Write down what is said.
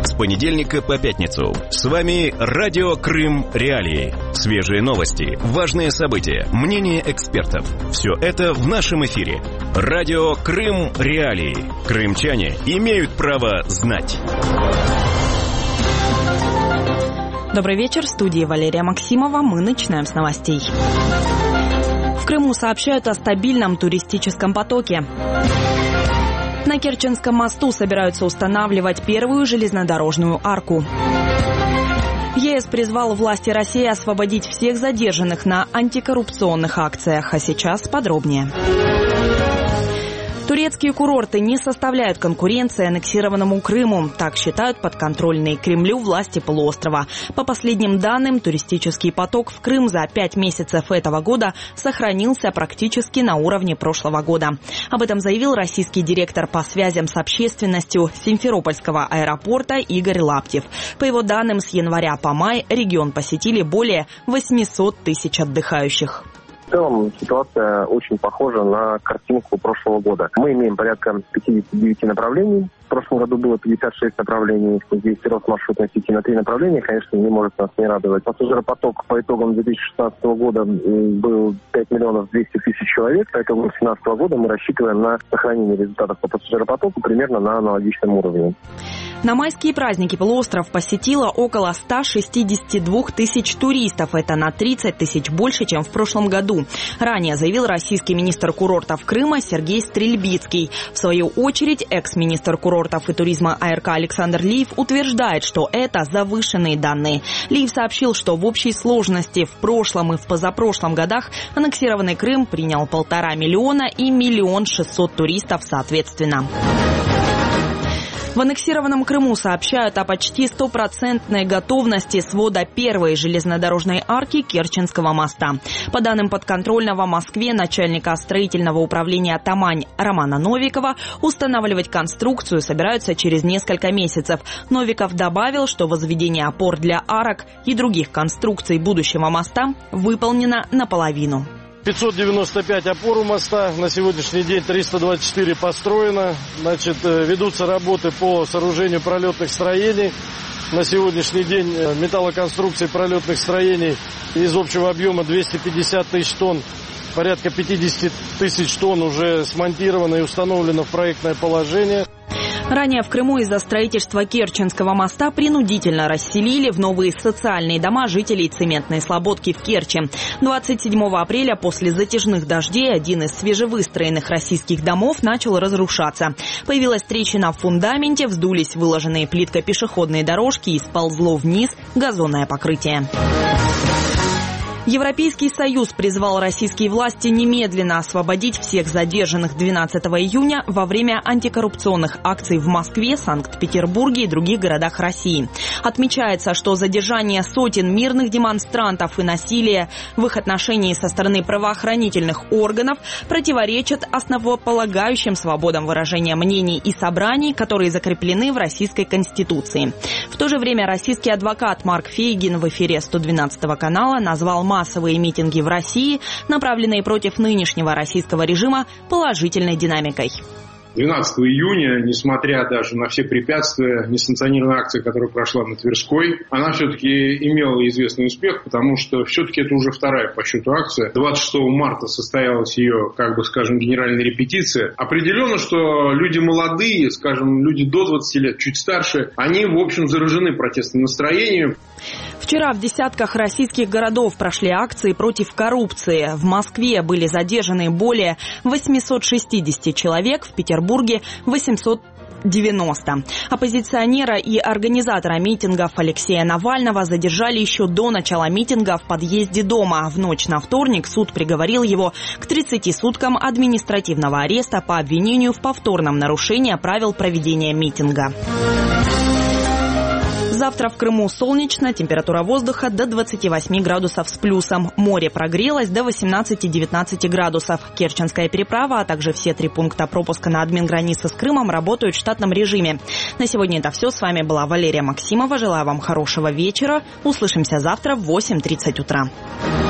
С понедельника по пятницу. С вами Радио Крым Реалии. Свежие новости, важные события, мнения экспертов. Все это в нашем эфире. Радио Крым Реалии. Крымчане имеют право знать. Добрый вечер. В студии Валерия Максимова. Мы начинаем с новостей. В Крыму сообщают о стабильном туристическом потоке. На Керченском мосту собираются устанавливать первую железнодорожную арку. ЕС призвал власти России освободить всех задержанных на антикоррупционных акциях. А сейчас подробнее. Турецкие курорты не составляют конкуренции аннексированному Крыму. Так считают подконтрольные Кремлю власти полуострова. По последним данным, туристический поток в Крым за 5 месяцев этого года сохранился практически на уровне прошлого года. Об этом заявил российский директор по связям с общественностью Симферопольского аэропорта Игорь Лаптев. По его данным, с января по май регион посетили более 800 тысяч отдыхающих. В целом ситуация очень похожа на картинку прошлого года. Мы имеем порядка 59 направлений. В прошлом году было 56 направлений. Здесь рост маршрутной сети на 3 направления, конечно, не может нас не радовать. Пассажиропоток по итогам 2016 года был 5 миллионов 200 тысяч человек. По итогам 2017 года мы рассчитываем на сохранение результатов по пассажиропотоку примерно на аналогичном уровне. На майские праздники полуостров посетило около 162 тысяч туристов. Это на 30 тысяч больше, чем в прошлом году. Ранее заявил российский министр курортов Крыма Сергей Стрельбицкий. В свою очередь, экс-министр курортов и туризма АРК Александр Лиев утверждает, что это завышенные данные. Лиев сообщил, что в общей сложности в прошлом и в позапрошлом годах аннексированный Крым принял 1,5 миллиона и 1 600 000 туристов соответственно. В аннексированном Крыму сообщают о почти стопроцентной готовности свода первой железнодорожной арки Керченского моста. По данным подконтрольного Москве начальника строительного управления «Тамань» Романа Новикова, устанавливать конструкцию собираются через несколько месяцев. Новиков добавил, что возведение опор для арок и других конструкций будущего моста выполнено наполовину. 595 опор у моста, на сегодняшний день 324 построено. Ведутся работы по сооружению пролетных строений. На сегодняшний день металлоконструкции пролетных строений из общего объема 250 тысяч тонн. Порядка 50 тысяч тонн уже смонтировано и установлено в проектное положение. Ранее в Крыму из-за строительства Керченского моста принудительно расселили в новые социальные дома жителей цементной слободки в Керчи. 27 апреля после затяжных дождей один из свежевыстроенных российских домов начал разрушаться. Появилась трещина в фундаменте, вздулись выложенные плиткой пешеходные дорожки и сползло вниз газонное покрытие. Европейский Союз призвал российские власти немедленно освободить всех задержанных 12 июня во время антикоррупционных акций в Москве, Санкт-Петербурге и других городах России. Отмечается, что задержание сотен мирных демонстрантов и насилие в их отношении со стороны правоохранительных органов противоречат основополагающим свободам выражения мнений и собраний, которые закреплены в Российской Конституции. В то же время российский адвокат Марк Фейгин в эфире 112 канала назвал массовые митинги в России, направленные против нынешнего российского режима, положительной динамикой. 12 июня, несмотря даже на все препятствия, несанкционированная акция, которая прошла на Тверской, она все-таки имела известный успех, потому что все-таки это уже вторая по счету акция. 26 марта состоялась ее, генеральная репетиция. Определенно, что люди молодые, люди до 20 лет, чуть старше, они, в общем, заражены протестным настроением. Вчера в десятках российских городов прошли акции против коррупции. В Москве были задержаны более 860 человек, в Петербурге 890. Оппозиционера и организатора митингов Алексея Навального задержали еще до начала митинга в подъезде дома. В ночь на вторник суд приговорил его к 30 суткам административного ареста по обвинению в повторном нарушении правил проведения митинга. Завтра в Крыму солнечно, температура воздуха до 28 градусов с плюсом. Море прогрелось до 18-19 градусов. Керченская переправа, а также все 3 пункта пропуска на админгранице с Крымом работают в штатном режиме. На сегодня это все. С вами была Валерия Максимова. Желаю вам хорошего вечера. Услышимся завтра в 8:30 утра.